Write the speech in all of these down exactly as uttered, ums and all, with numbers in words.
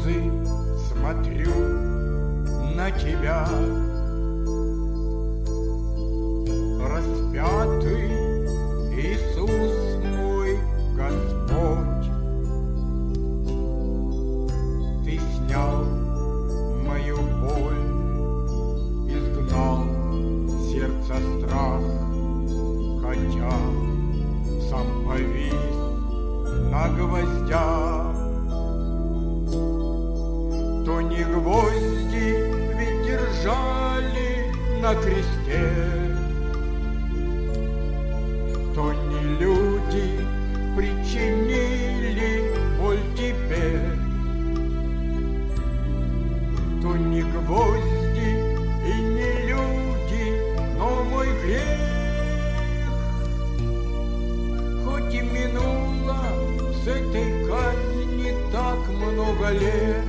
слезы смотрю на тебя. Распятый Иисус мой Господь, Ты снял мою боль, изгнал сердце страх, хотя сам повис на гвоздях. То не гвозди ведь держали на кресте, то не люди причинили боль тебе, то не гвозди и не люди, но мой грех. Хоть и минуло с этой казни так много лет,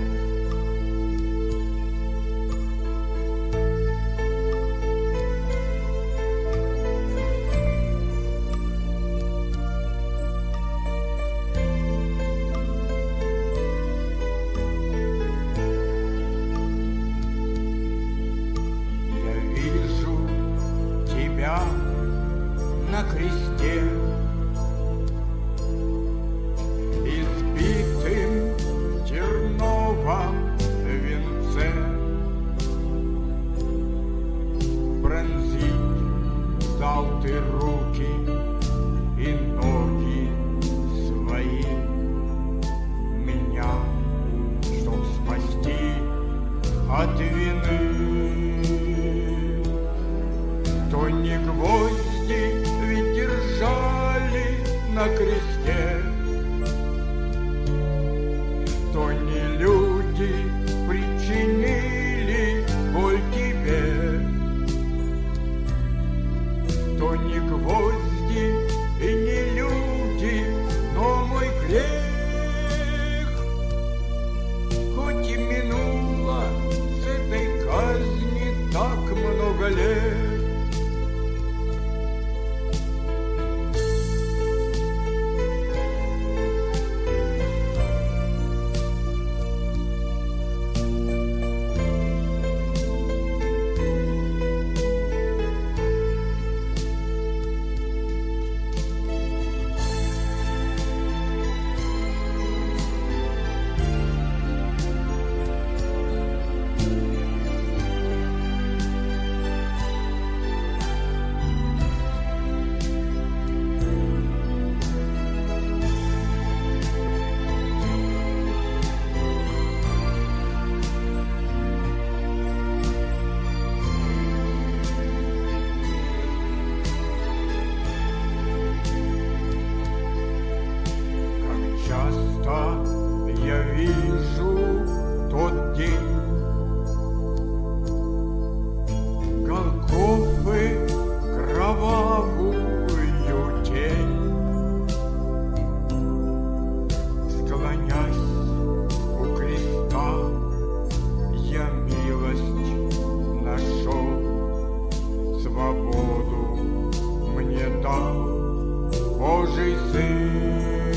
на кресте, избитым в терновом венце. Пронзить дал ты руки и ноги свои меня, чтоб спасти от вины. То не гвозди ведь держали на кресте, то не люди причинили боль тебе, то не гвозди и не люди, но мой грех. Хоть и минуло с этой казни так много лет, часто я вижу тот день Голгофы, кровавую тень. Склонясь у креста, я милость нашел, свободу мне дал Божий Сын.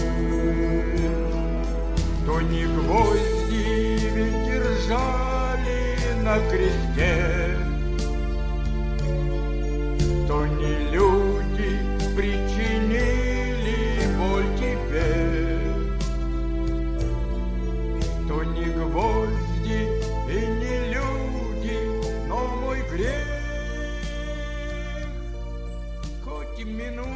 То не гвозди ведь держали на кресте, то не люди причинили боль тебе, то не гвозди и не люди, но мой грех. Хоть и минут